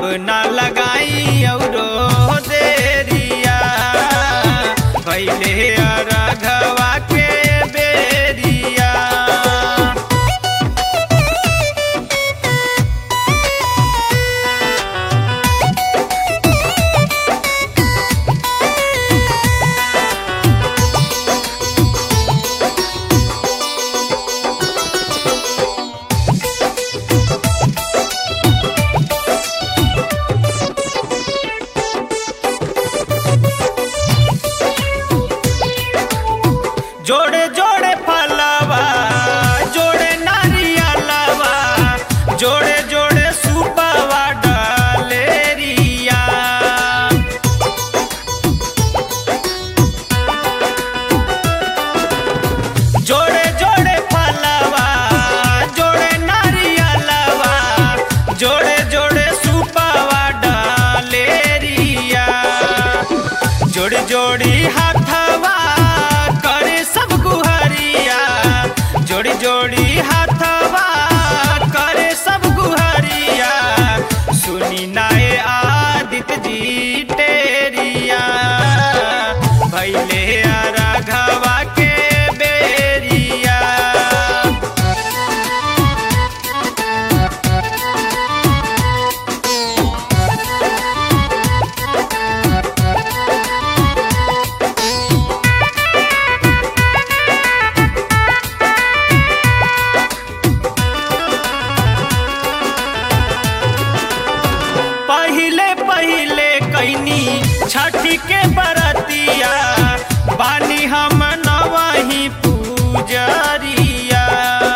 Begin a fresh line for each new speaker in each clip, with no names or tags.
ना लगाई औरो देरिया भइले अरघवा के बेरिया। जोड़े जोड़े फलवा जोड़े नारियलवा जोड़े जोड़े सुपवा डलेरिया। जोड़े जोड़े फलवा जोड़े नारियलवा जोड़े जोड़े सुपवा डलेरिया। जोड़ी जोड़ी हाथवा जोड़ी जोड़ी हाथवा करे सब गुहरिया सुनी नाए आदित्य जी टेरिया भइले अरघवा के बेरिया। छठी के बरतिया बानी हम नवही पूजरिया।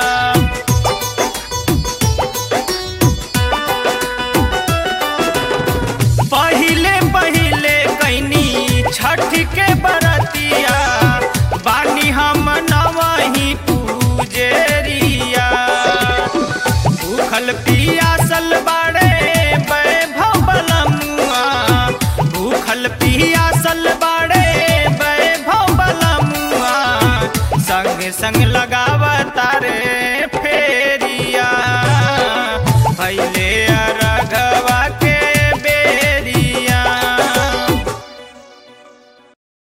पहिले पहिले कैनी छठी के बरतिया बानी हम नवही पूजरिया। भूखल पियासल बाड़े वैभव बलमुआ भूखल पियासल बाड़े वैभव बलमुआ संग संग लगा